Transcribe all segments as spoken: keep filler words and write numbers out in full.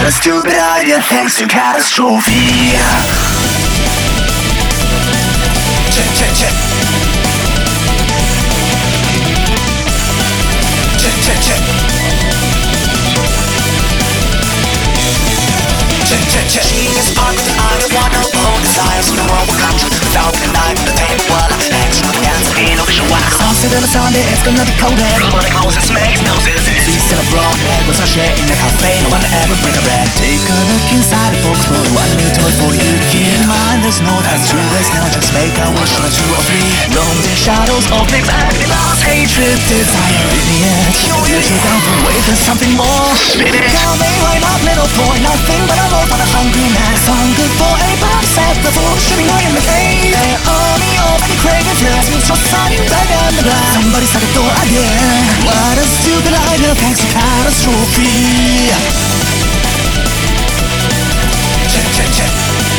a stupid idea thanks to catastrophe. Check, check, check. Check, check, check. Check, check, check. She is part of the idea, one of all desires in the world will come true without the knife in the table. While hands from the hands of innovation wax. Sunset on a Sunday, it's gonna be cold. Robotic Moses makes no sense. She's still a broad head with a shit in the cafe. No one ever bring a red. Take a look inside the box for one new toy for you to keep in mind. There's no that's true. Let's now just make a wish for two or three. Roam the shadows of things acting lost. Hatred, desire, in the end. You should down for wait, there's something more. Spin it. Tell me why not little boy. Nothing but a road for the hungry man. Song good for a bomb set. The fool should be in the cave. They're only open craving fears. Means for sunny right down the blind. Somebody said the door again. What a stupid idea. Thanks to catastrophe. Check, check, check.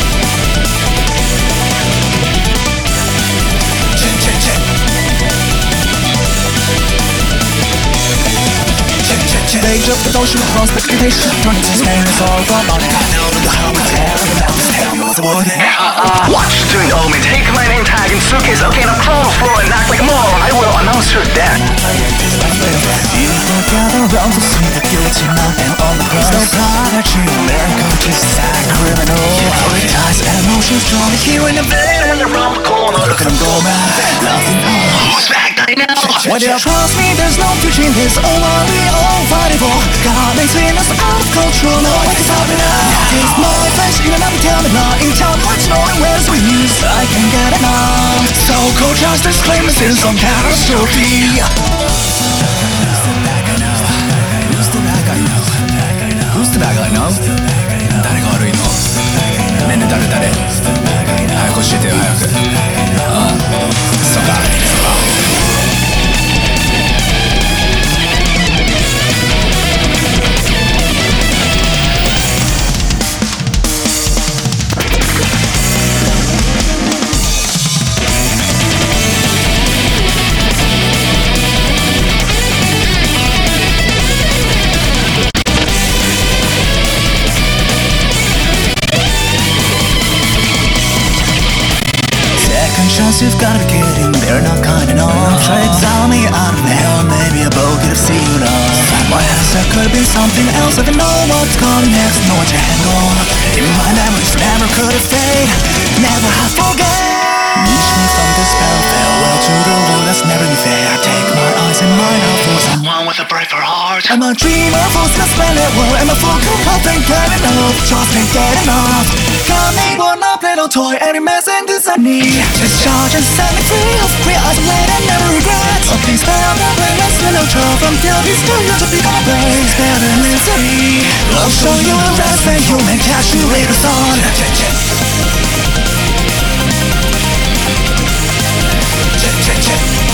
Check, check, check. Check, check, check. They just the ocean across the expectation. Turning to Spain, it's all gone on. I know the hell is hell. The mountains tell me what's the word. Watch doing Omi. Take my name tag and suitcase. Okay, now crawl the floor and act like a moron. I will announce your death. Gather around to see the guilty man and all the girls. No prodigy, American just sad criminal. Prioritize emotions, strong here in the bed and around the corner. Look at him go mad, nothing more. Who's back by now? When you trust me, there's no future in this. Oh, are we all fighting for? God makes me us out of control. No, I can stop it now. Taste my flesh, even if you tell me not. In town, what's knowing where's we use? I can get it now. So cold justice claim this is some catastrophe. Who's the bad guy now? 誰が悪いの？ねえねえ誰誰？早く教えてよ早く。ああ、そうか。 You've gotta be kidding, they're not kind enough. Try to exile me out of hell, maybe a boat could have seen enough. My answer could have been something else. I don't know what's coming next, know what to handle. In my memories never could have fade, never have forget. Reach me from the spell, farewell to the world that's never been fair. Take my eyes and mine out for someone with a braver heart. I'm a dreamer, full of splendid world. I'm a fool, can't think get enough. Just can't get enough. Got me one up little toy, every mess and this I need. Discharge and set me free of free eyes and wait and never regret. So please spare the blameless little child from guilty studio to become a brain. Spare the misery. I'll show you a rest and human cash you later on. Check, check, check. Check, check, check.